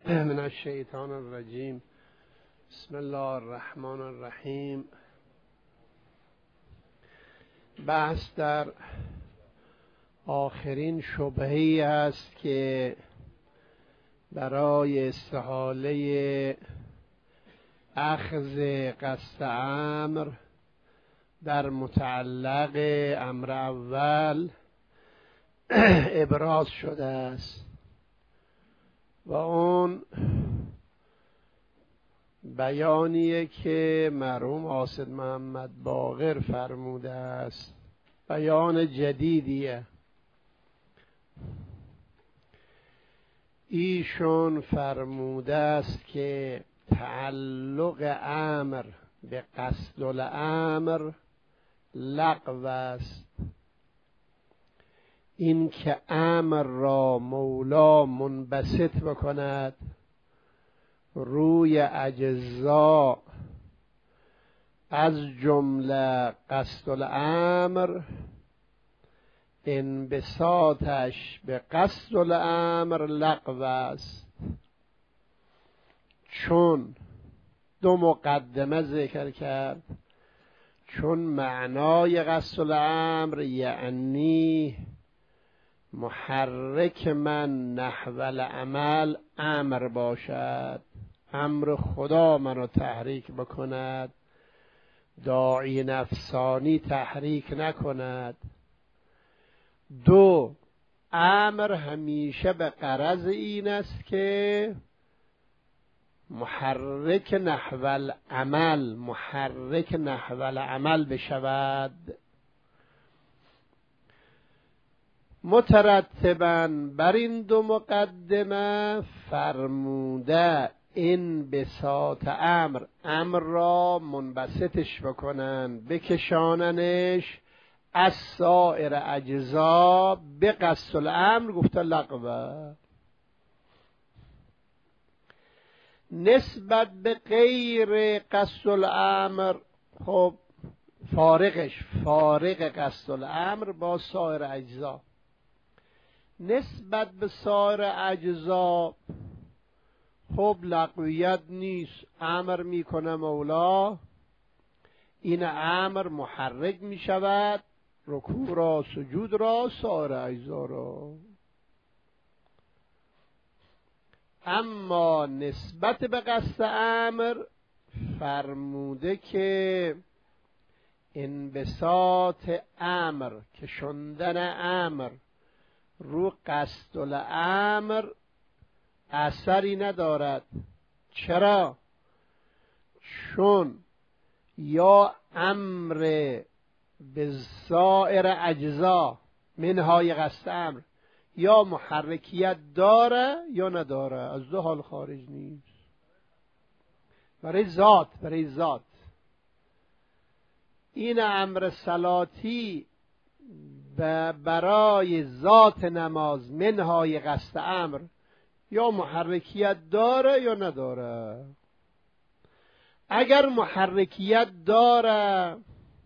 من الشیطان الرجیم. بسم الله الرحمن الرحیم. بحث در آخرین شبهه‌ای است که برای استحاله اخذ قصد امر در متعلق امر اول ابراز شده است و اون بیانیه که مرحوم قاصد محمد باقر فرموده است. بیان جدیدیه. ایشون فرموده است که تعلق امر به قصد الامر لغو است. این که امر را مولا منبسط بکند روی اجزا از جمله قصد الامر، انبساطش به قصد الامر لغو است، چون دو مقدمه ذکر کرد. چون معنای قصد الامر یعنی محرک من نحو العمل امر باشد، امر خدا منو تحریک بکند، داعی نفسانی تحریک نکند. دو، امر همیشه به غرض این است که محرک نحو العمل بشود. مترتباً بر این دو مقدمه فرموده انبساط امر را منبسطش بکنن، بکشاننش از سایر اجزا به قصد الامر، گفته لغوه. نسبت به غیر قصد الامر، خب فارق قصد الامر با سایر اجزا. نسبت به سایر اجزا خب لغویت نیست. امر میکنه مولا، این امر محرک میشود رکوع را، سجود را، سایر اجزا را. اما نسبت به قصد امر فرموده که انبساط امر، که شندن امر رو قصد الامر اثری ندارد. چرا؟ چون یا امر به سایر اجزا منهای قصد امر یا محرکیت داره یا نداره، از دو حال خارج نیست. برای ذات این امر صلاتی برای ذات نماز منهای قصد امر یا محرکیت داره یا نداره. اگر محرکیت داره،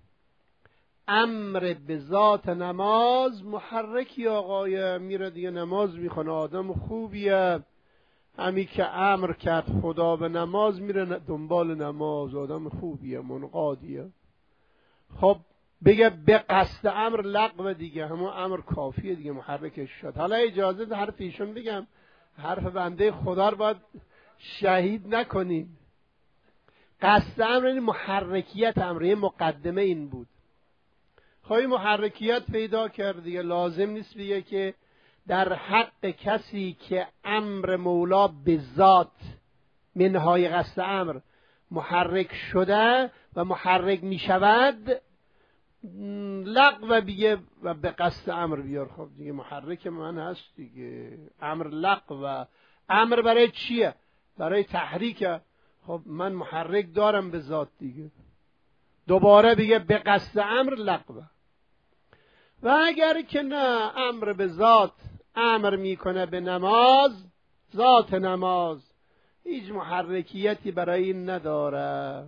امر به ذات نماز محرکی آقای میره دیگه نماز میخونه، آدم خوبیه، همی که امر کرد خدا به نماز میره دنبال نماز، آدم خوبیه، منقادیه. خب بگه به قصد امر لغو دیگه، همون امر کافیه دیگه، محرکش شد. حالا اجازه حرف ایشون بگم، حرف بنده خدا رو باید شهید نکنیم. قصد امر یعنی محرکیت امر، یه مقدمه این بود. خواهی محرکیت پیدا کرد دیگه، لازم نیست بگه که در حق کسی که امر مولا به ذات منهای قصد امر محرک شده و محرک می شود لغو بگه و به قصد امر بیار. خب دیگه محرک من هست دیگه، امر لغو. امر برای چیه؟ برای تحریکه. خب من محرک دارم به ذات دیگه، دوباره بگه به قصد امر لغو. و اگر که نه، امر به ذات امر میکنه به نماز، ذات نماز هیچ محرکیتی برای این نداره،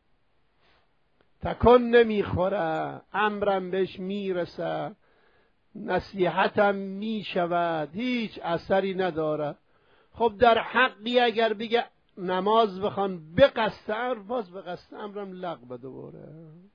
تکن نمیخوره، امرم بهش میرسه، نصیحتم میشود، هیچ اثری نداره. خب در حقی اگر بگه نماز بخوان به قصد امر، باز به قصد امرم لغو دوباره.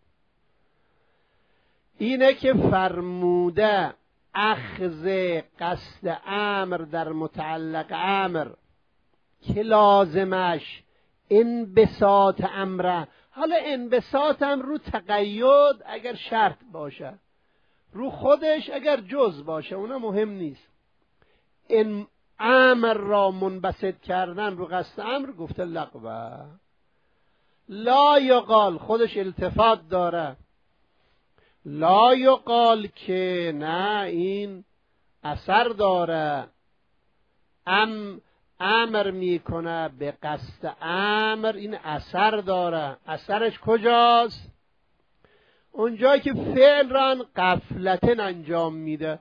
اینه که فرموده اخذ قصد امر در متعلق امر که لازمش انبساط امره. حالا انبساط هم رو تقید اگر شرط باشه، رو خودش اگر جز باشه اونا مهم نیست. این امر را منبسط کردن رو قصد امر گفته لغوه. لا یقال خودش التفات داره، لا یقال که نه این اثر داره، امر میکنه به قصد امر، این اثر داره. اثرش کجاست؟ اونجایی که فعل را غفلتن انجام میده.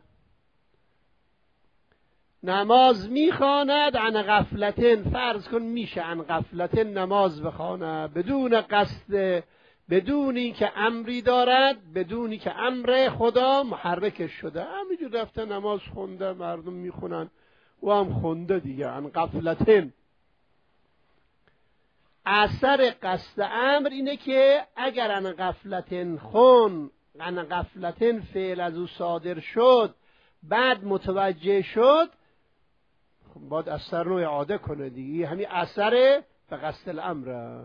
نماز میخواند عن غفلتن، فرض کن میشه عن غفلتن نماز بخوانه بدون قصد، بدون اینکه امری دارد، بدون که امر خدا محرکش شده، همینجور رفته نماز خونده، مردم میخونن و هم خونده دیگه. عن غفلتن اثر قصد امر اینه که اگر عن غفلتن خون، عن غفلتن فعل از او صادر شد، بعد متوجه شد، باید اثر رو اعاده کنه دیگه. همین اثر به قصد الامر.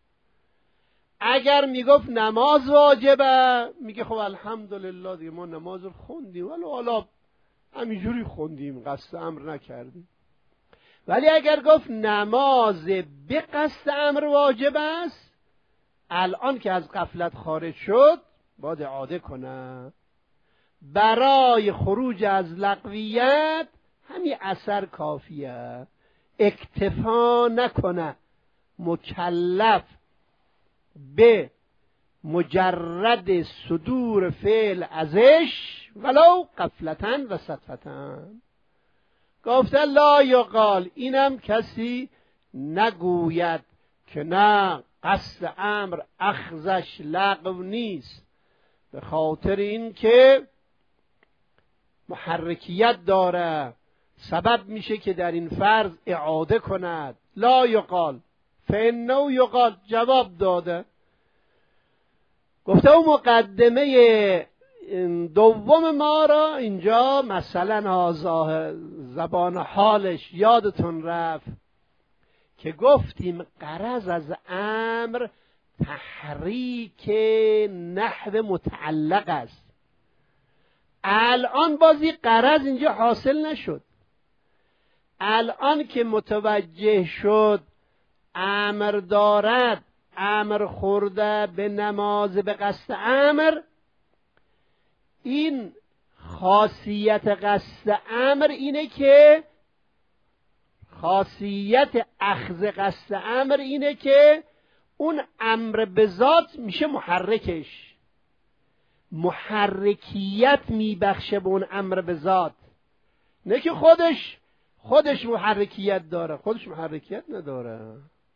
اگر میگفت نماز واجبه، میگه خب الحمدلله دیگه ما نماز رو خوندیم، ولی حالا همینجوری خوندیم، قصد امر نکردیم. ولی اگر گفت نماز به قصد امر واجب است، الان که از غفلت خارج شد باید اعاده کنه. برای خروج از لغویت همین اثر کافیه، اکتفا نکنه مکلف به مجرد صدور فعل ازش ولو غفلتن و صدفتن. گفته لا یقال، اینم کسی نگوید که نه قصد امر اخذش لغو نیست، به خاطر این که محرکیت داره، سبب میشه که در این فرض اعاده کند. لا یقال فانه یقال، جواب داده. گفته او مقدمه دوم ما را اینجا مثلا زبان حالش یادتون رفت که گفتیم غرض از امر تحریک نحو متعلق است. الان بازی غرض اینجا حاصل نشد. الان که متوجه شد امر دارد، امر خورده به نماز به قصد امر، این خاصیت قصد امر اینه که خاصیت اخذ قصد امر اینه که اون امر به ذات میشه محرکش، محرکیت میبخشه به اون امر به ذات، نه که خودش محرکیت داره، خودش محرکیت نداره.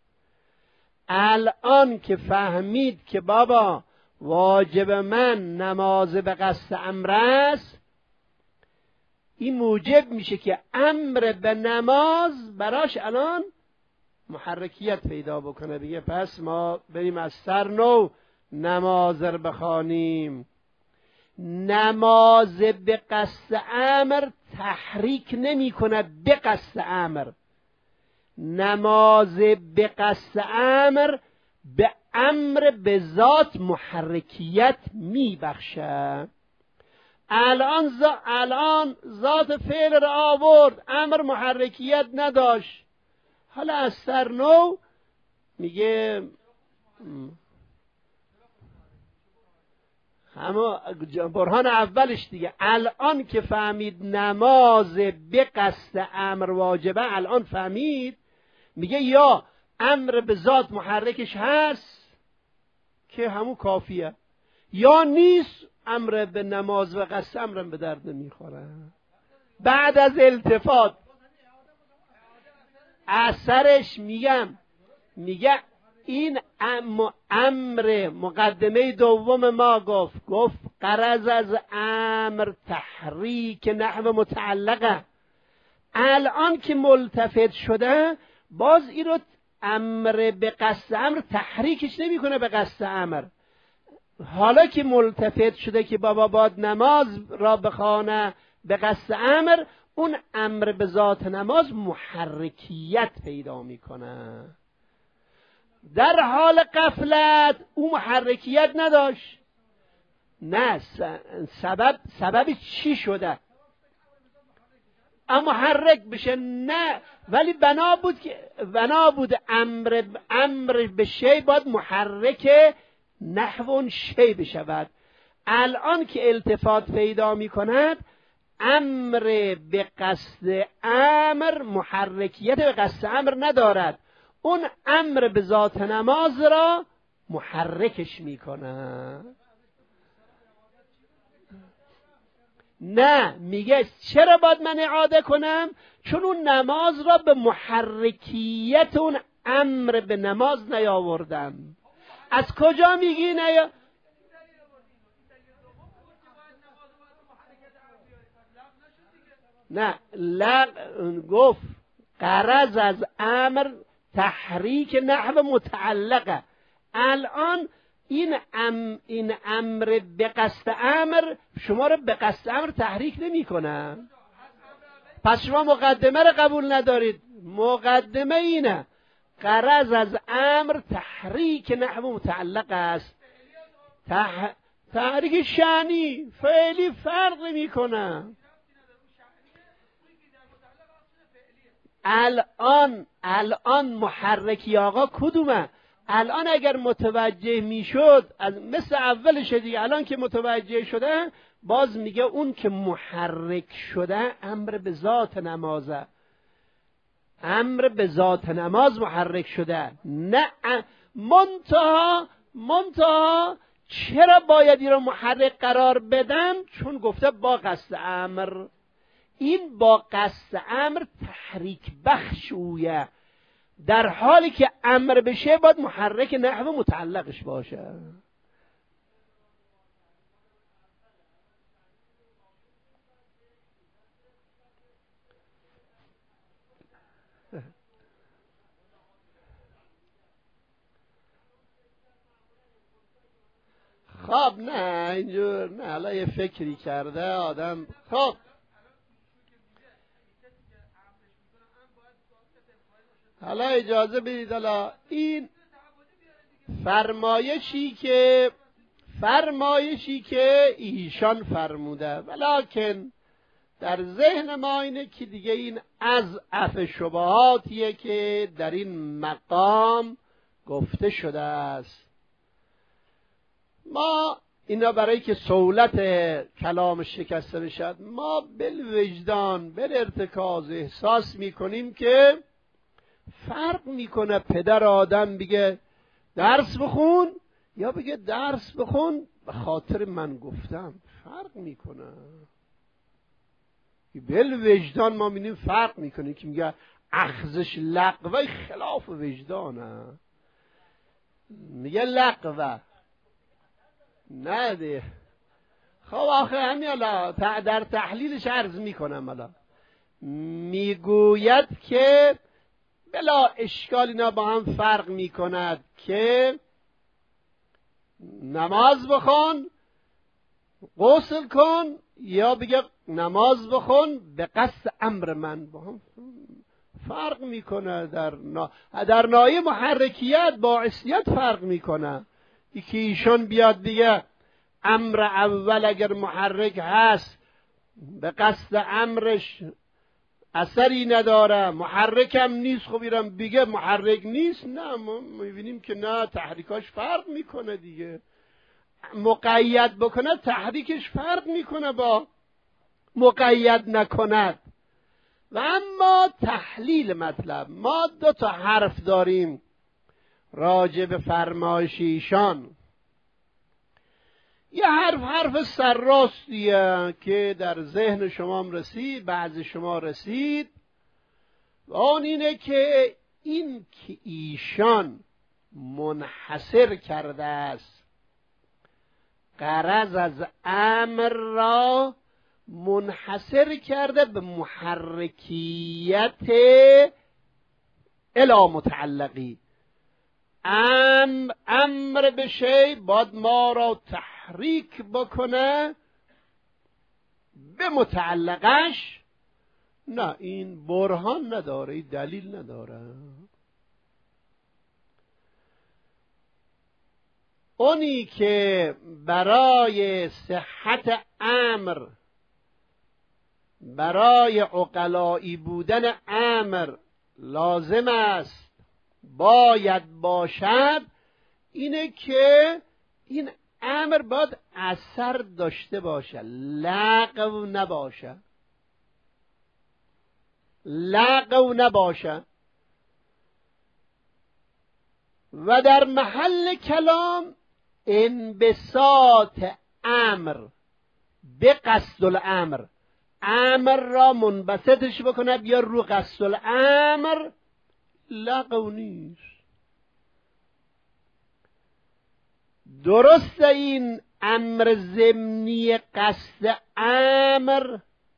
الان که فهمید که بابا واجب من نماز به قصد امر است، این موجب میشه که امر به نماز براش الان محرکیت پیدا بکنه. بگه پس ما بریم از سر نو نماز رو بخوانیم. نماز به قصد امر تحریک نمی کند به قصد امر، نماز به قصد امر به امر به ذات محرکیت می بخشه. الان ذات فعل را آورد، امر محرکیت نداشت، حالا از سر نو میگه همه برهان اولش دیگه. الان که فهمید نماز به قصد امر واجبه، الان فهمید، میگه یا امر به ذات محرکش هست که همون کافیه، یا نیست، امر به نماز و قصد امرم به درد نمیخوره. بعد از التفات اثرش میگه این امر مقدمه دوم ما گفت غرض از امر تحریک نحو متعلقه. الان که ملتفت شده باز این رو امر به قصد امر تحریکش نمیکنه به قصد امر. حالا که ملتفت شده که بابا باید نماز را بخوانه به قصد امر، اون امر به ذات نماز محرکیت پیدا میکنه. در حال غفلت او محرکیت نداشت. نه، سبب چی شده اما محرک بشه؟ نه، ولی بنا بود امر به شی باید محرک نحو شی بشود. الان که التفات پیدا می کند امر به قصد امر محرکیت به قصد امر ندارد، اون امر به ذات نماز را محرکش می کند. نه، میگه چرا باید من اعاده کنم؟ چون اون نماز را به محرکیت اون امر به نماز نیاوردم. از کجا میگی نه؟ نه، گفت غرض از امر تحریک نحو متعلقه. الان این امر به قصد امر شما رو به قصد امر تحریک نمی کنه. پس شما مقدمه رو قبول ندارید. مقدمه اینه غرض از امر تحریک نحو متعلق است. تحریک شأنی فعلی فرق نمی کنه. الان محرکی آقا کدومه؟ الان اگر متوجه میشد مثل اولش دیگه، الان که متوجه شده باز میگه اون که محرک شده امر به ذات نمازه، امر به ذات نماز محرک شده. نه منتها چرا باید این رو محرک قرار بدم؟ چون گفته با قصد امر. این با قصد امر تحریک بخش اویه، در حالی که امر بشه باید محرک نحو متعلقش باشه. خب نه اینجور نه، حالا یه فکری کرده آدم. خب حالا اجازه بدید، حالا این فرمایشی که ایشان فرموده، ولکن در ذهن ما اینه که دیگه این اضعف شبهاتیه که در این مقام گفته شده است. ما اینا برای که سهولت کلام شکسته بشد، ما بالوجدان بالارتکاز احساس میکنیم که فرق میکنه پدر آدم بگه درس بخون یا بگه درس بخون به خاطر من گفتم. فرق میکنه. بالوجدان ما میبینیم فرق میکنه که میگه اخذش لقوه خلاف وجدانه، میگه لقوه نه دیگه. خب آخه همین حالا در تحلیلش عرض میکنم. حالا میگوید که بلا اشکال اینا با هم فرق میکند که نماز بخون غسل کن یا بگه نماز بخون به قصد امر من. با هم فرق میکنه. در ناحیه محرکیت باعثیت فرق میکنه. یکی ایشان بیاد دیگه امر اول اگر محرک هست به قصد امرش اثری نداره، محرکم نیست، خب ایرم بگه محرک نیست. نه، ما میبینیم که نه، تحریکاش فرق میکنه دیگه. مقید بکنه تحریکش فرق میکنه با مقید نکند. و اما تحلیل مطلب، ما 2 حرف داریم راجع به فرمایش ایشان. یه حرف سرراستیه که در ذهن شما رسید، بعض شما رسید، و آن اینه که این که ایشان منحصر کرده است غرض از امر را منحصر کرده به محرکیت الی متعلقی. امر به شی باید ما را تحریک بکنه به متعلقش. نه، این برهان نداره، این دلیل نداره. اونی که برای صحت امر، برای عقلایی بودن امر لازم است باید باشد، اینه که این امر باید اثر داشته باشه، لغو نباشه، لغو نباشه. و در محل کلام انبساط امر به قصد الامر، امر را منبسطش بکنه بیا رو قصد الامر، لغو نیست. درست این امر ضمنی قصد امر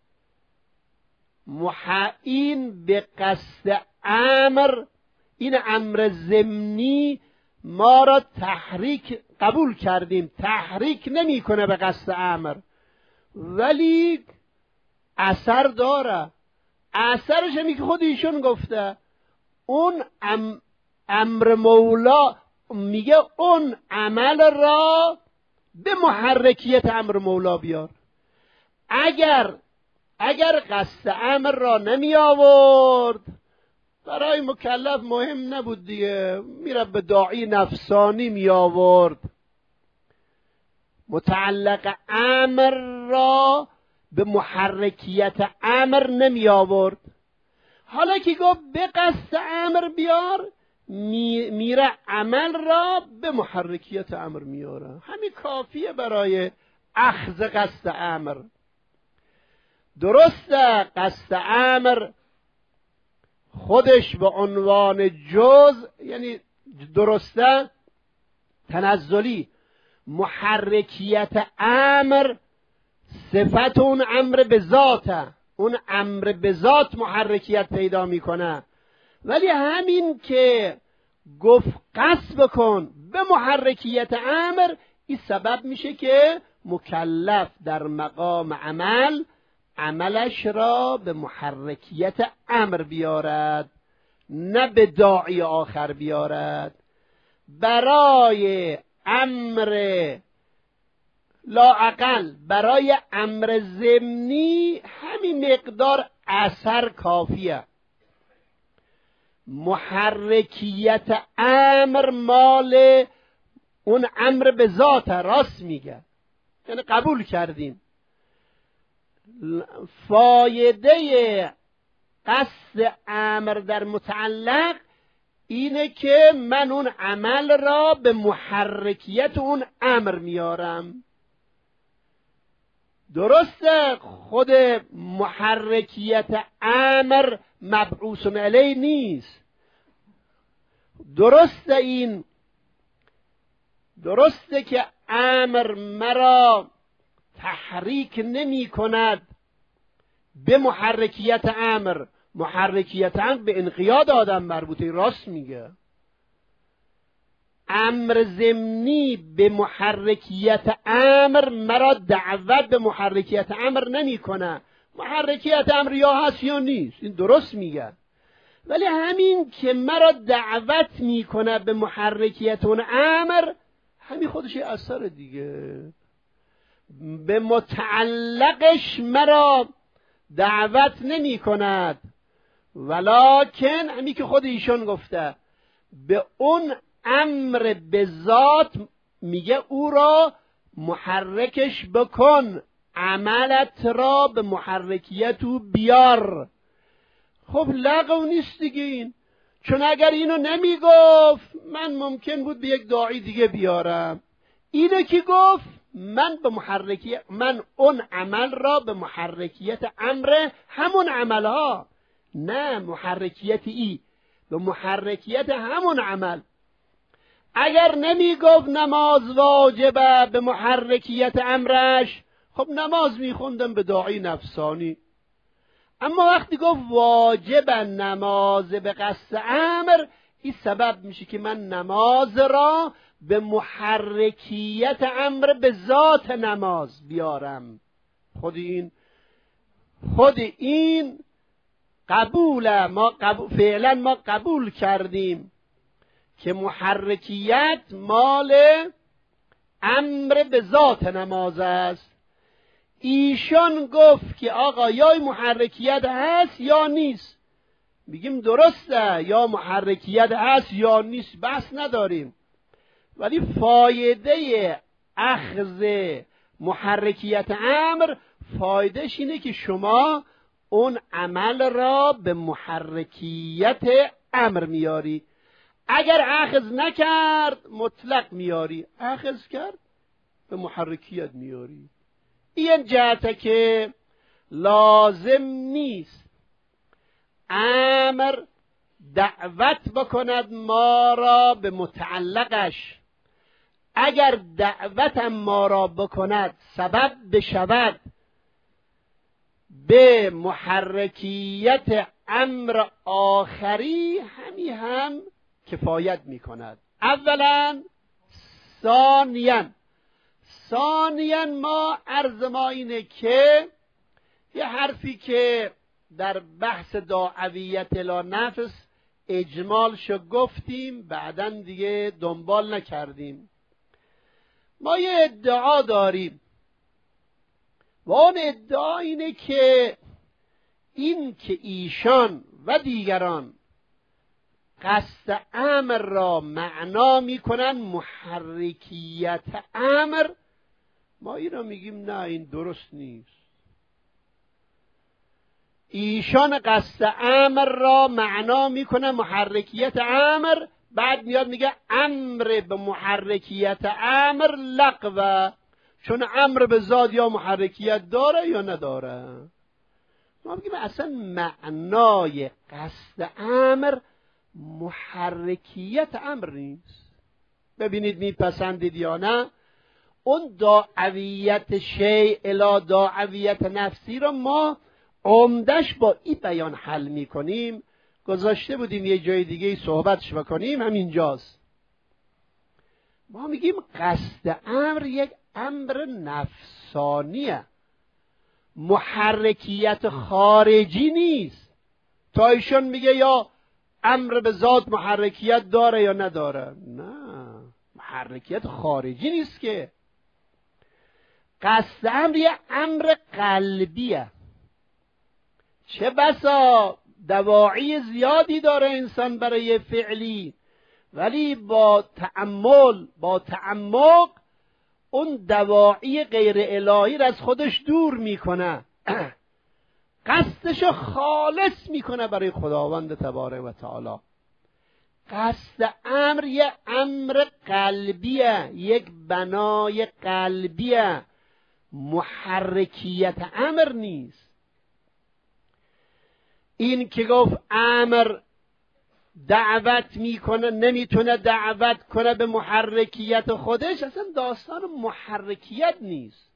محعین به قصد امر، این امر ضمنی ما را تحریک قبول کردیم، تحریک نمیکنه به قصد امر، ولی اثر داره. اثرش همی که خود ایشون گفته، اون امر مولا میگه اون عمل را به محرکیت امر مولا بیار. اگر قصد امر را نمی آورد، برای مکلف مهم نبود دیگه، میره به داعی نفسانی می آورد. متعلق امر را به محرکیت امر نمی آورد. حالا که گفت به قصد امر بیار، میره عمل را به محرکیت امر میاره. همین کافیه برای اخذ قصد امر. درسته قصد امر خودش به عنوان جز، یعنی درسته تنزلی، محرکیت امر صفت اون امر به ذاته، اون امر به ذات محرکیت پیدا میکنه. ولی همین که گفت قصد بکن به محرکیت امر، این سبب میشه که مکلف در مقام عمل عملش را به محرکیت امر بیارد، نه به داعی آخر بیارد. برای امر لااقل، برای امر ضمنی همین مقدار اثر کافیه. محرکیت امر مال اون امر به ذات، راست میگه، یعنی قبول کردیم. فایده قصد امر در متعلق اینه که من اون عمل را به محرکیت اون امر میارم. درسته خود محرکیت امر مبعوث علیه نیست. درسته که امر مرا تحریک نمی کند به محرکیت امر. محرکیت امر به انقیاد آدم مربوطه، راست میگه. امر ضمنی به محرکیت امر مرا دعوت به محرکیت امر نمی کنه. محرکیت امر یا هست یا نیست، این درست میگه. ولی همین که مرا دعوت میکنه به محرکیت اون امر، همین خودش اثر دیگه. به متعلقش مرا دعوت نمی کند، ولکن همین که خود ایشون گفته به اون امر به ذات میگه او را محرکش بکن، عملت را به محرکیت او بیار. خب لغو نیست دیگه این، چون اگر اینو نمیگفت من ممکن بود به یک داعی دیگه بیارم. اینو که گفت من اون عمل را به محرکیت امر همون عملها، نه محرکیت به محرکیت همون عمل. اگر نمی گفت نماز واجبه به محرکیت امرش، خب نماز میخوندم به داعی نفسانی. اما وقتی گفت واجب نماز به قصد امر، این سبب میشه که من نماز را به محرکیت امر به ذات نماز بیارم. خود این قبوله. فعلا ما قبول کردیم که محرکیت مال امر به ذات نماز است. ایشان گفت که آقا یا محرکیت هست یا نیست. میگیم درسته، یا محرکیت هست یا نیست، بحث نداریم. ولی فایده اخذ محرکیت امر، فایدهش اینه که شما اون عمل را به محرکیت امر میاری. اگر اخذ نکرد مطلق میاری، اخذ کرد به محرکیت میاری. این جهته که لازم نیست امر دعوت بکند ما را به متعلقش. اگر دعوت ما را بکند سبب بشود به محرکیت امر آخری، هم کفایت می کند. اولا. ثانیاً ما عرض ما اینه که یه حرفی که در بحث داعویت الی نفس اجمال شو گفتیم، بعداً دیگه دنبال نکردیم. ما یه ادعا داریم و اون ادعا اینه که ایشان و دیگران قصد امر را معنا میکنن محرکیت امر. ما این را میگیم نه، این درست نیست. ایشان قصد امر را معنا میکنن محرکیت امر، بعد میاد میگه امر به محرکیت امر لغوه، چون امر به ذات یا محرکیت داره یا نداره. ما میگیم اصلا معنای قصد امر محرکیت امر نیست. ببینید میپسندید یا نه. اون داعویت شیء الی داعویت نفسی رو ما عمدش با این بیان حل میکنیم. گذاشته بودیم یه جای دیگه صحبتش بکنیم، همینجاست. ما میگیم قصد امر یک امر نفسانیه، محرکیت خارجی نیست. تا ایشون میگه یا امر به ذات محرکیت داره یا نداره، نه، محرکیت خارجی نیست که. قصد امر یه امر قلبیه. چه بسا دواعی زیادی داره انسان برای فعلی، ولی با تأمل، با تعمق اون دواعی غیر الهی را از خودش دور میکنه، قصدشو خالص میکنه برای خداوند تبارک و تعالی. قصد امر یه امر قلبیه، یک بنای قلبیه، محرکیت امر نیست. این که گفت امر دعوت میکنه، نمیتونه دعوت کنه به محرکیت خودش، اصلا داستان محرکیت نیست.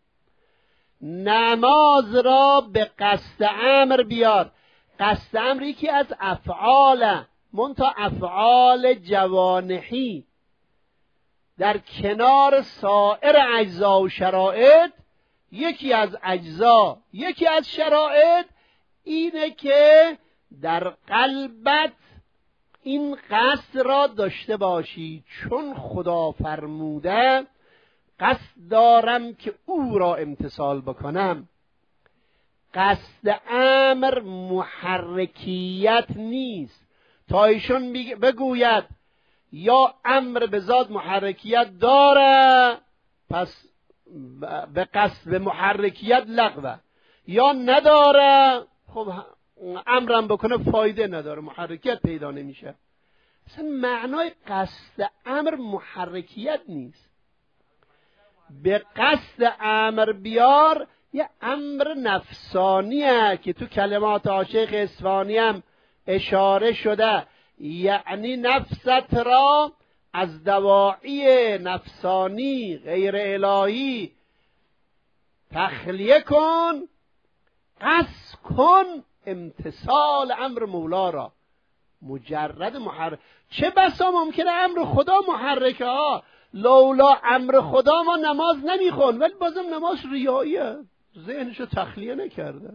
نماز را به قصد امر بیار. قصد امر یکی از افعاله، منتها افعال جوانحی در کنار سایر اجزا و شرایط. یکی از اجزا، یکی از شرایط اینه که در قلبت این قصد را داشته باشی، چون خدا فرموده قصد دارم که او را امتثال بکنم. قصد امر محرکیت نیست. تا ایشون بگوید یا امر به ذات محرکیت داره، پس به قصد به محرکیت لغوه، یا نداره، خب امرم بکنه فایده نداره، محرکیت پیدا نمیشه. اصلا معنای قصد امر محرکیت نیست. به قصد امر بیار یه امر نفسانیه که تو کلمات شیخ اصفهانی هم اشاره شده، یعنی نفست را از دواعی نفسانی غیر الهی تخلیه کن، قصد کن امتثال امر مولا را. مجرد محرک. چه بسا ممکنه امر خدا محرکه ها، لولا امر خدا ما نماز نمیخون، ولی بازم نماز ریاییه، ذهنشو تخلیه نکرده.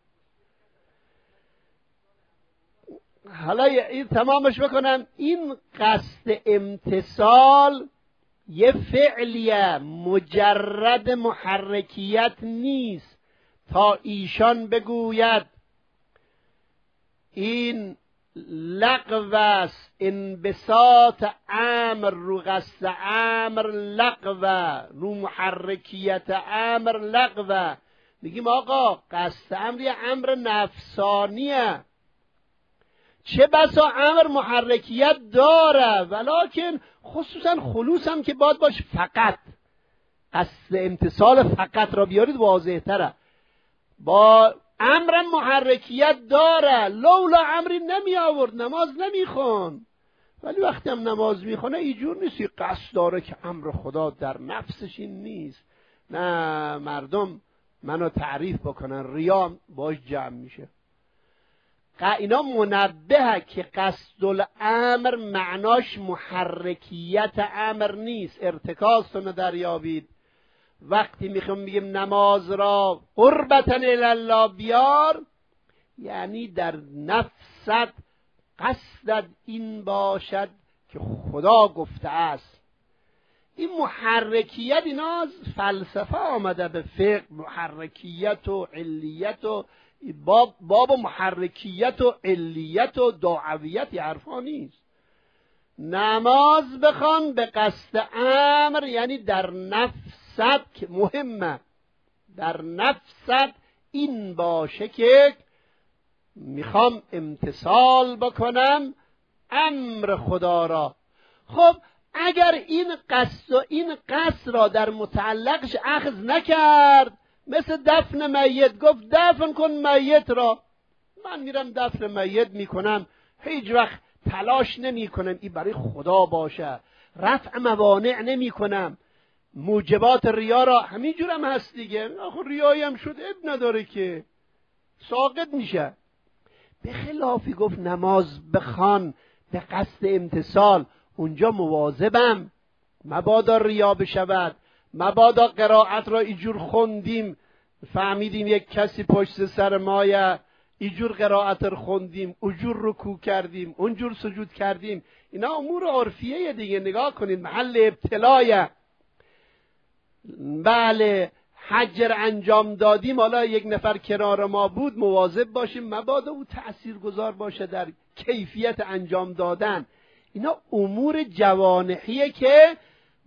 حالا این تمامش بکنم. این قصد امتثال یه فعلیه، مجرد محرکیت نیست. تا ایشان بگوید این لغو است، انبساط امر رو قصد امر لغو، رو محرکیت امر لغو. میگیم آقا قصد امر یه امر نفسانیه، چه بسا امر محرکیت داره، ولکن خصوصا خلوص هم که باید باش. فقط قصد امتثال فقط را بیارید واضح تره. با امر محرکیت داره، لولا امری نمی آورد نماز نمیخون. ولی وقتی هم نماز میخونه اینجور نیست قصد داره که امر خدا در نفسش این نیست. نه، مردم منو تعریف بکنن، ریا باش جمع میشه. اینا منبهه که قصد الامر معناش محرکیت امر نیست. ارتکاز رو دریابید. وقتی میگیم نماز را قربتاً الله بیار، یعنی در نفست قصدت این باشد که خدا گفته است. این محرکیت اینا از فلسفه آمده، به فقه محرکیت و علیت و باب محرکیت و علیت و دعویت حرفا نیست. نماز بخوان به قصد امر، یعنی در نفست که مهمه، در نفست این باشه که میخوام امتثال بکنم امر خدا را. خب اگر این قصد را در متعلقش اخذ نکرد، مثل دفن میت، گفت دفن کن میت را، من میرم دفن میت میکنم، هیچ وقت تلاش نمی کنم این برای خدا باشه، رفع موانع نمی کنم، موجبات ریا را همینجور هم هست دیگه. آخه ریایی هم شد اب نداره که ساقط میشه. به خلافی گفت نماز بخوان به قصد امتثال، اونجا مواظبم مبادا ریا بشود، مبادا قرائت را اینجور خوندیم فهمیدیم یک کسی پشت سر مایه، اینجور قرائت را خوندیم، اونجور رکوع کردیم، اونجور سجود کردیم. اینا امور عرفیه دیگه. نگاه کنید محل ابتلایه. بله حج انجام دادیم، حالا یک نفر کنار ما بود، مواظب باشیم مبادا او تأثیرگذار باشه در کیفیت انجام دادن. اینا امور جوانحیه که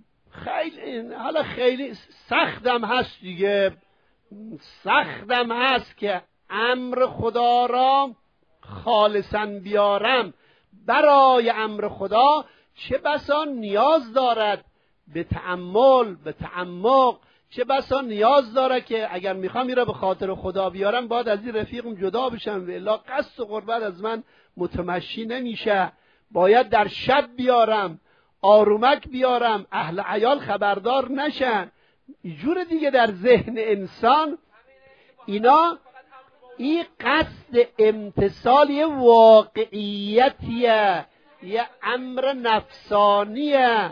خیلی سختم هست دیگه، سختم هست که امر خدا را خالصاً بیارم. برای امر خدا چه بسا نیاز دارد به تأمل، به تعمق، چه بسا نیاز داره که اگر میخوام میره به خاطر خدا بیارم باید از این رفیقم جدا بشم، و الا قصد و قربت از من متمشی نمیشه. باید در شب بیارم، آرومک بیارم، اهل عیال خبردار نشن. اینجور دیگه در ذهن انسان اینا، این قصد امتثال یه واقعیتیه، یه امر نفسانیه.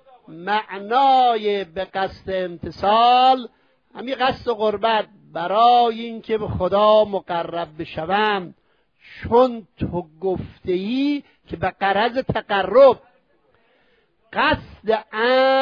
معنای به قصد امتثال همین قصد قربت، برای اینکه به خدا مقرب بشوم، چون تو گفته‌ای که به غرض تقرب. قصد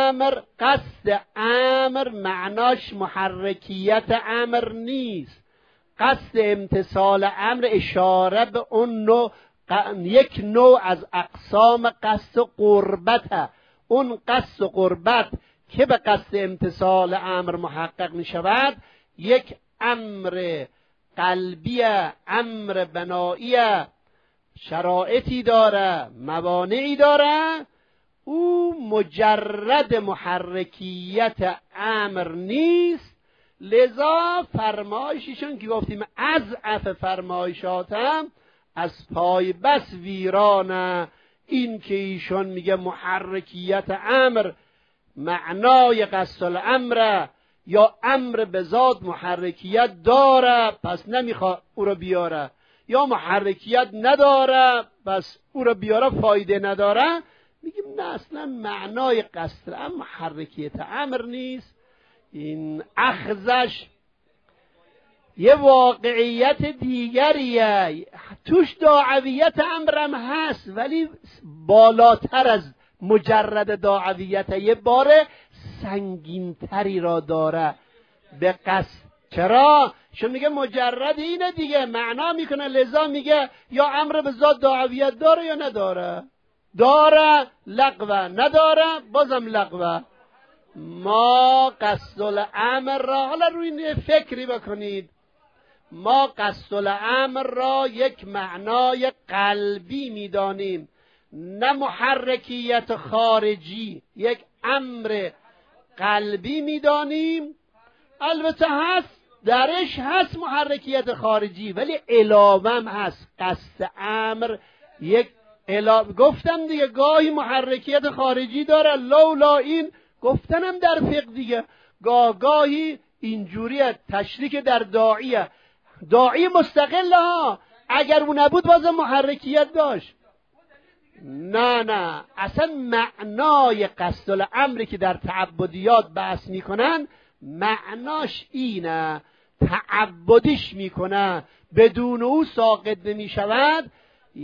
امر معناش محرکیت امر نیست. قصد امتثال امر اشاره به اون نوع، یک نوع از اقسام قصد قربته. اون قصد قربت که به قصد امتثال امر محقق می شود، یک امر قلبیه، امر بناییه، شرایطی داره، موانعی داره. او مجرد محرکیت امر نیست. لذا فرمایششون که گفتیم اضعف فرمایشاتم از پای بس ویرانه. این که ایشون میگه محرکیت امر معنای قصد الامر، یا امر به ذات محرکیت داره پس نمیخواد او رو بیاره، یا محرکیت نداره پس او رو بیاره فایده نداره، میگیم نه اصلا معنای قصد امر محرکیت امر نیست. این اخذش یه واقعیت دیگریه، توش داعویت امرم هست ولی بالاتر از مجرد داعویت، یه بار سنگینتری را داره به قصد. چرا؟ چون میگه مجرد اینه دیگه، معنا میکنه، لذا میگه یا امر به ذات داعویت داره یا نداره. داره لغوه، نداره بازم لغوه. ما قصد الامر را، حالا روی این فکری بکنید، ما قصد الامر را یک معنای قلبی میدانیم، نه محرکیت خارجی، یک امر قلبی میدانیم. البته هست درش هست محرکیت خارجی ولی علاوه هست. قصد امر یک گفتم دیگه گاهی محرکیت خارجی داره، لولا این گفتنم در فقه دیگه، گاهی اینجوریه تشریک در داعیه، داعی مستقل ها، اگر اون نبود باز محرکیت داشت. نه اصلا معنای قصد الامری که در تعبدیات بحث میکنن معناش اینه، تعبدیش میکنه، بدون او ساقط نمیشود.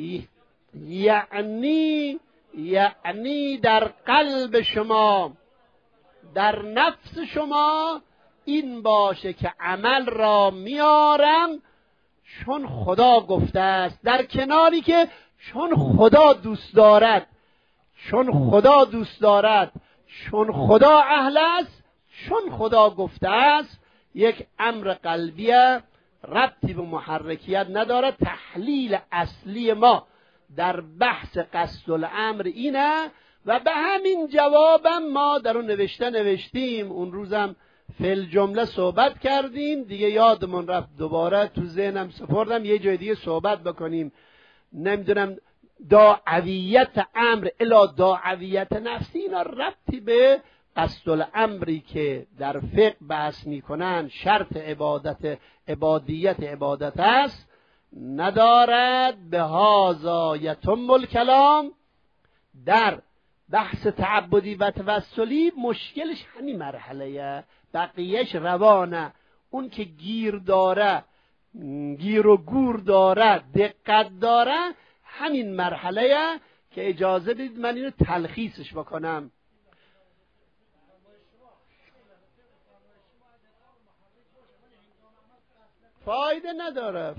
یعنی در قلب شما، در نفس شما این باشه که عمل را میارم چون خدا گفته است، در کناری که چون خدا دوست دارد، چون خدا دوست دارد، چون خدا اهل است، چون خدا گفته است. یک امر قلبیه، ربطی به محرکیت نداره. تحلیل اصلی ما در بحث قصد الامر اینه و به همین جوابم ما در اون نوشتیم، اون روزم فل جمله صحبت کردیم دیگه، یادمون رفت، دوباره تو ذهنم سپردم یه جای دیگه صحبت بکنیم. نمیدونم داعویت امر الا داعویت نفسی، اینا ربطی به قصد الامری که در فقه بحث میکنن شرط عبادیت عبادت است ندارد. به هذا یتم الکلام. در بحث تعبدی و توسلی مشکلش همین مرحله، بقیهش روانه. اون که گیر داره، گیر و گور داره، دقت داره، همین مرحله که اجازه بدید من اینو تلخیصش بکنم. فایده نداره.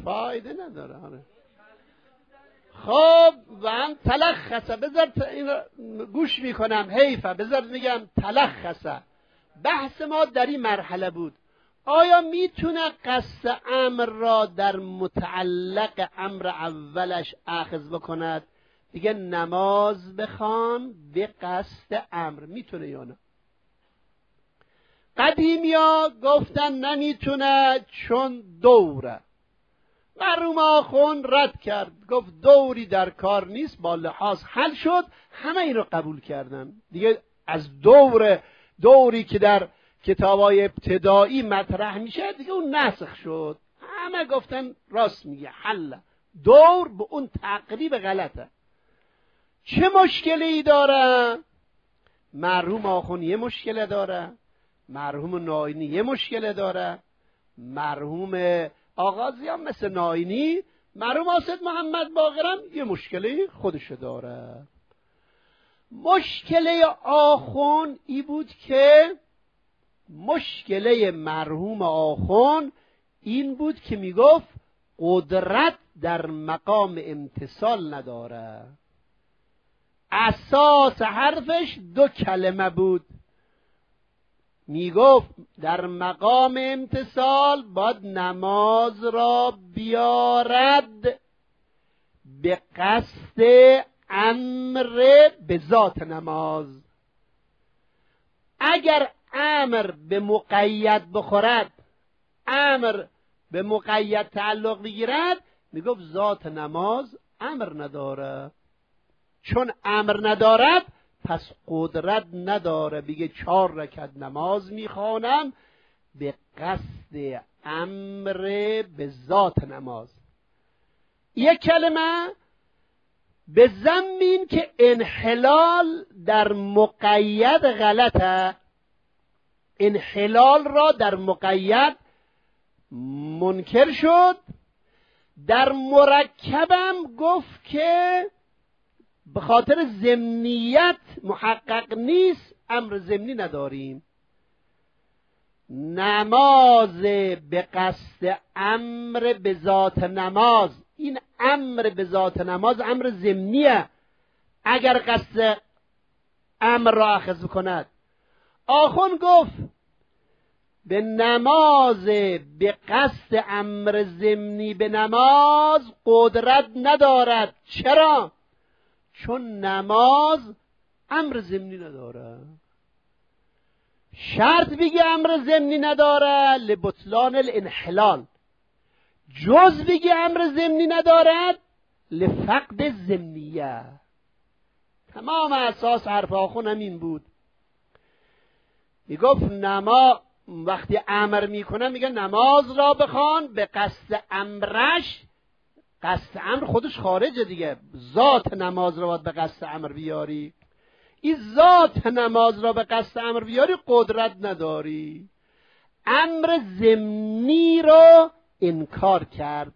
خب و تلخصه، بذار گوش میکنم، حیفه، بذار میگم تلخصه. بحث ما در این مرحله بود، آیا میتونه قصد امر را در متعلق امر اولش اخذ بکند؟ دیگه نماز بخوان به قصد امر، میتونه یا نه؟ قدیمیا گفتن نمیتونه چون دوره. مرحوم آخوند رد کرد، گفت دوری در کار نیست، با لحاظ حل شد. همه این رو قبول کردن دیگه. از دوری که در کتابای ابتدایی مطرح میشه دیگه اون نسخ شد، همه گفتن راست میگه، حل. دور به اون تقریب غلطه. چه مشکلی داره؟ مرحوم آخوند یه مشکل داره، مرحوم ناینی یه مشکل داره، مرحوم آغازی هم مثل ناینی، مرحوم آسد محمد باقرم یه مشکلی خودشو داره. مشکل آخوند ای بود که مرحوم آخوند این بود که میگفت قدرت در مقام امتثال نداره. اساس حرفش دو کلمه بود، میگفت در مقام امتثال باید نماز را بیارد به قصد امر به ذات نماز. اگر امر به مقید بخورد، امر به مقید تعلق بگیرد، میگفت ذات نماز امر نداره. چون امر ندارد پس قدرت نداره. بگه 4 رکعت نماز میخوانم به قصد امر به ذات نماز. یک کلمه به ضمن این که انحلال در مقید غلطه، انحلال را در مقید منکر شد. در مرکبم گفت که به خاطر ضمنیت محقق نیست، امر ضمنی نداریم. نماز به قصد امر به ذات نماز، این امر به ذات نماز امر ضمنیه اگر قصد امر را اخذ کند. آخون گفت به نماز به قصد امر ضمنی به نماز قدرت ندارد. چرا؟ چون نماز امر ضمنی نداره. شرط بگی امر ضمنی نداره لبطلان الانحلال، جز بگی امر ضمنی ندارد لفقد ضمنیه. تمام اساس حرف آخون همین بود. میگفت وقتی امر میکنه میگه نماز را بخوان به قصد امرش. قصد امر خودش خارجه دیگه، ذات نماز را باید به قصد امر بیاری. این ذات نماز را به قصد امر بیاری قدرت نداری. امر ضمنی را انکار کرد.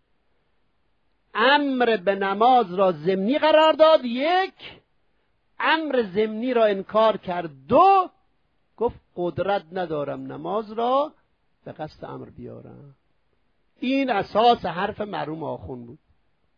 امر به نماز را ضمنی قرار داد، یک. امر ضمنی را انکار کرد، دو. گفت قدرت ندارم نماز را به قصد امر بیارم. این اساس حرف مرحوم آخون بود.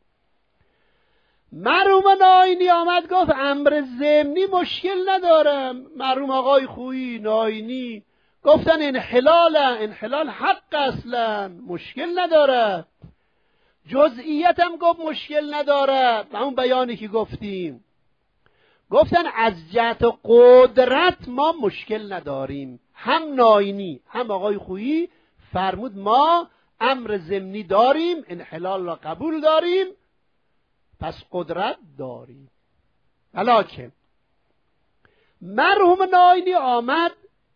مرحوم ناینی آمد گفت امر ضمنی مشکل ندارم. مرحوم آقای خویی ناینی گفتن انحلال حق اصلا مشکل نداره. جزئیت هم گفت مشکل نداره. به اون بیانی که گفتیم گفتن از جهت قدرت ما مشکل نداریم. هم ناینی هم آقای خویی فرمود ما امر ضمنی داریم، انحلال را قبول داریم، پس قدرت داریم. ولکن مرحوم ناینی آمد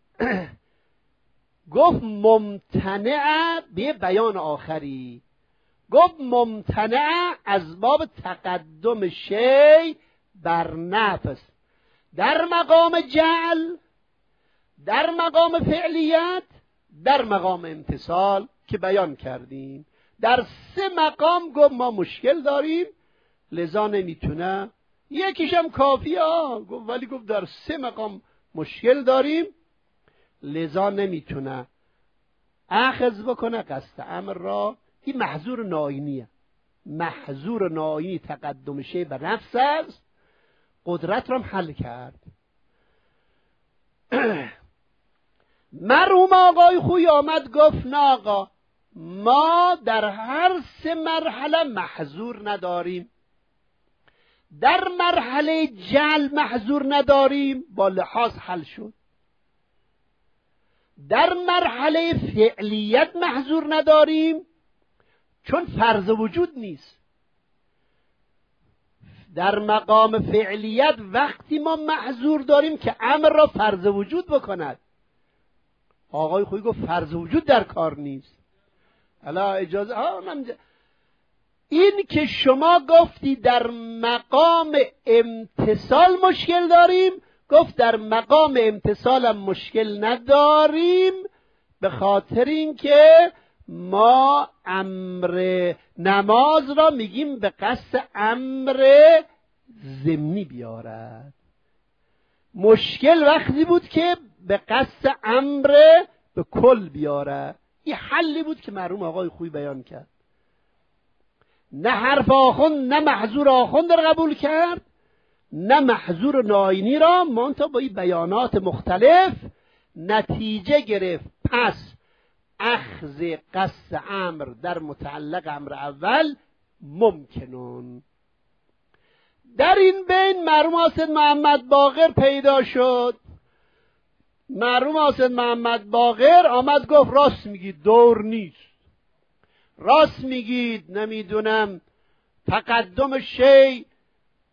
گفت ممتنع به بیان آخری. گفت ممتنع از باب تقدم شی بر نفس در مقام جعل، در مقام فعلیت، در مقام امتصال که بیان کردیم. در سه مقام گفت ما مشکل داریم لذا نمیتونه. یکیش هم کافیه گفت، ولی گفت در سه مقام مشکل داریم لذا نمیتونه اخذ بکنه قصد امر را. این محظور ناینیه. محظور ناینی تقدم شی بر نفس است. قدرت را هم حل کرد. مرحوم آقای خوی آمد گفت نه آقا، ما در هر سه مرحله محظور نداریم. در مرحله جعل محظور نداریم، با لحاظ حل شد. در مرحله فعلیت محظور نداریم چون فرض وجود نیست. در مقام فعلیت وقتی ما محظور داریم که امر را فرض وجود بکند. آقای خویی گفت فرض وجود در کار نیست. الا اجازه این که شما گفتی در مقام امتصال مشکل داریم، گفت در مقام امتصال هم مشکل نداریم، به خاطر اینکه ما امر نماز را میگیم به قصد امر ضمنی بیارد. مشکل وقتی بود که به قصد امر به کل بیاره. این حلی بود که مرحوم آقای خویی بیان کرد. نه حرف آخوند، نه محظور آخوند را قبول کرد، نه محظور ناینی را، منتها با این بیانات مختلف نتیجه گرفت. پس اخذ قصد امر در متعلق امر اول ممکنون. در این بین مرحوم حاسد محمد باقر پیدا شد. مرحوم حاسد محمد باقر آمد گفت راست میگید دور نیست، راست میگید نمیدونم تقدم شی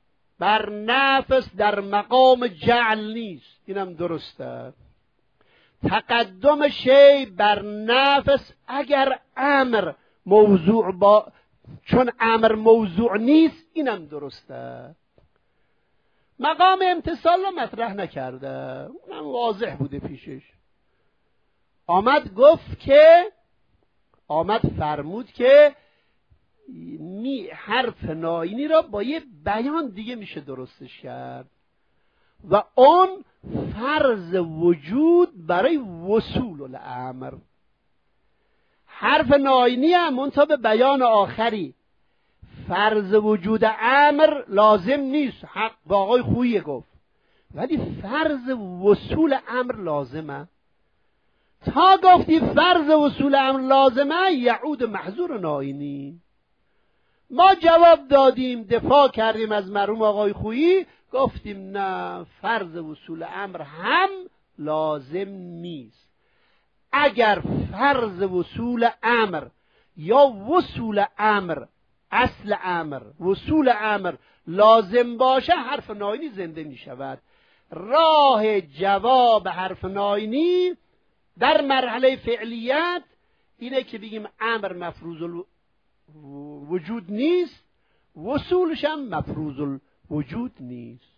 بر نفس در مقام جعل نیست. اینم درسته. تقدم شی بر نفس اگر امر موضوع چون امر موضوع نیست اینم درسته. مقام امتصال رو مطرح نکرده، اونم واضح بوده پیشش. آمد فرمود که حرف ناینی را با یه بیان دیگه میشه درستش کرد و اون فرض وجود برای وصول الامر. حرف ناینی هم منتها به بیان آخری، فرض وجود امر لازم نیست، حق با آقای خویی گفت، ولی فرض وصول امر لازمه. تا گفتی فرض وصول امر لازمه یعود محظور ناینی. ما جواب دادیم، دفاع کردیم از مرحوم آقای خویی، گفتیم نه، فرض وصول امر هم لازم نیست. اگر فرض وصول امر یا وصول امر، اصل امر، وصول امر لازم باشه، حرف ناینی زنده می شود. راه جواب حرف ناینی در مرحله فعلیت اینه که بگیم امر مفروض وجود نیست، وصولش هم مفروض وجود نیست.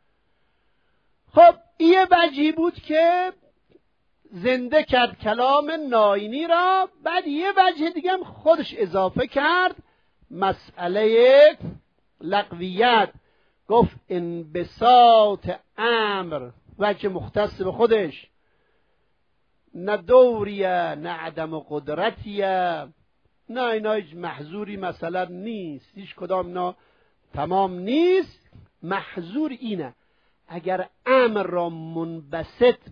خب یه وجهی بود که زنده کرد کلام ناینی را، بعد یه وجه دیگه هم خودش اضافه کرد، مسئله لغویت. گفت انبساط امر وجه مختص به خودش، نه دوریه نه عدم قدرتیه، نه اینا هیچ محظوری مثلا نیست، هیچ کدام اینا تمام نیست. محظور اینه اگر امر را منبسط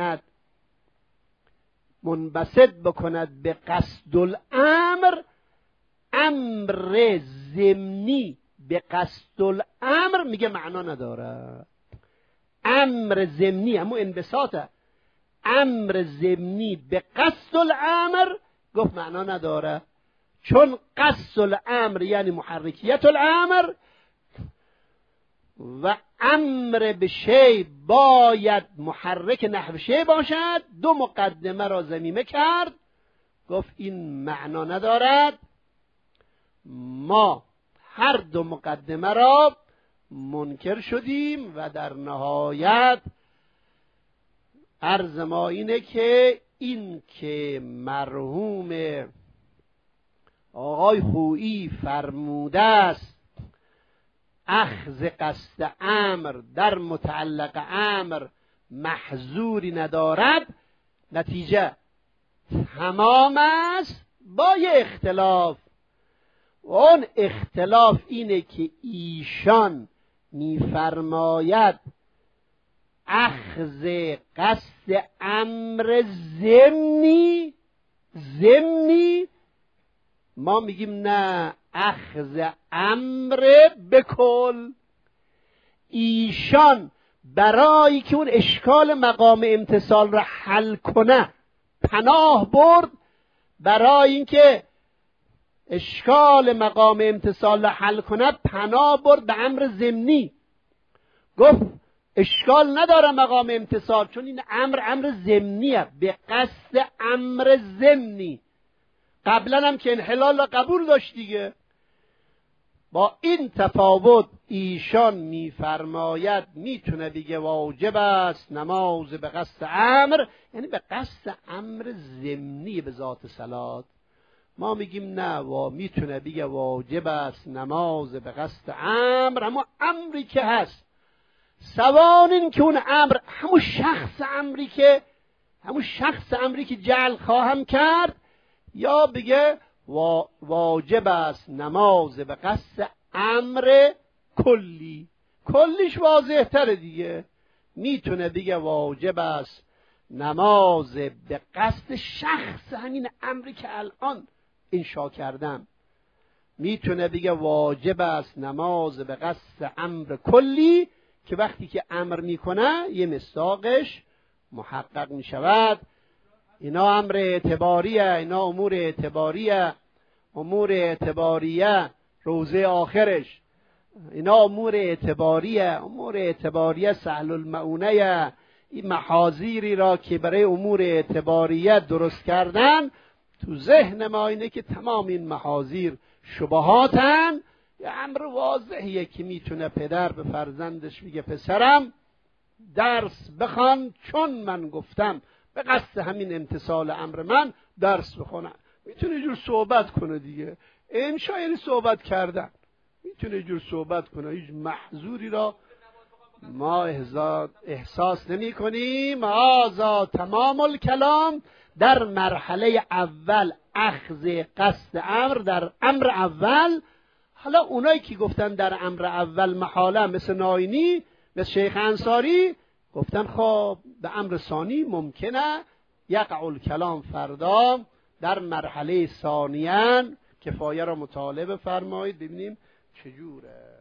بکند به قصد الامر، امر ضمنی به قصد الامر میگه معنا نداره. امر ضمنی همون انبساطه، امر ضمنی به قصد الامر گفت معنا نداره، چون قصد الامر یعنی محرکیت الامر و امر به شی باید محرک نحو شی باشد. دو مقدمه را ضمیمه کرد، گفت این معنا ندارد. ما هر دو مقدمه را منکر شدیم و در نهایت عرض ما اینه که این که مرحوم آقای خویی فرموده است اخذ قصد امر در متعلق امر محظوری ندارد، نتیجه تمام است با یه اختلاف. اون اختلاف اینه که ایشان میفرماید اخذ قصد امر ضمنی، ما میگیم نه، اخذ امر بکل. ایشان برای که اون اشکال مقام امتصال را حل کنه پناه برد، برای اینکه اشکال مقام امتصال را حل کنه پناه برد به امر ضمنی. گفت اشکال نداره مقام امتصال، چون این امر ضمنیه به قصد امر ضمنی. قبلا هم که انحلال را قبول داشت دیگه. با این تفاوت ایشان میفرماید میتونه بگه واجب است نماز به قصد امر، یعنی به قصد امر ضمنی به ذات صلات. ما میگیم نه، میتونه بگه واجب است نماز به قصد امر، اما امری که هست، سوان این که اون امر همون شخص امری که جعل خواهم کرد، یا بگه واجب است نماز به قصد امر کلی. کلیش واضح تره دیگه. میتونه بگه واجب است نماز به قصد شخص همین امری که الان انشا کردم. میتونه بگه واجب است نماز به قصد امر کلی، که وقتی که امر میکنه یه مصداقش محقق میشود. اینا امر اعتباریه، اینا امور اعتباریه روزه آخرش، اینا امور اعتباریه سهل المعونه. این محاذیری را که برای امور اعتباریت درست کردن تو ذهن ما اینه که تمام این محاذیر شبهاتن. یه امر واضحیه که میتونه پدر به فرزندش میگه پسرم درس بخوان، چون من گفتم به قصد همین امتثال امر من درس بخونم. میتونه جور صحبت کنه دیگه، این شاید صحبت کردن، میتونه جور صحبت کنه، هیچ محظوری را ما احساس نمی کنیم. هذا تمام الکلام. در مرحله اول اخذ قصد امر در امر اول. حالا اونایی که گفتن در امر اول محاله، مثل ناینی، مثل شیخ انصاری، گفتن خب به امر ثانی ممکنه یقع الکلام فردا در مرحله ثانیاً. کفایه را مطالعه فرمایید ببینیم چجوره.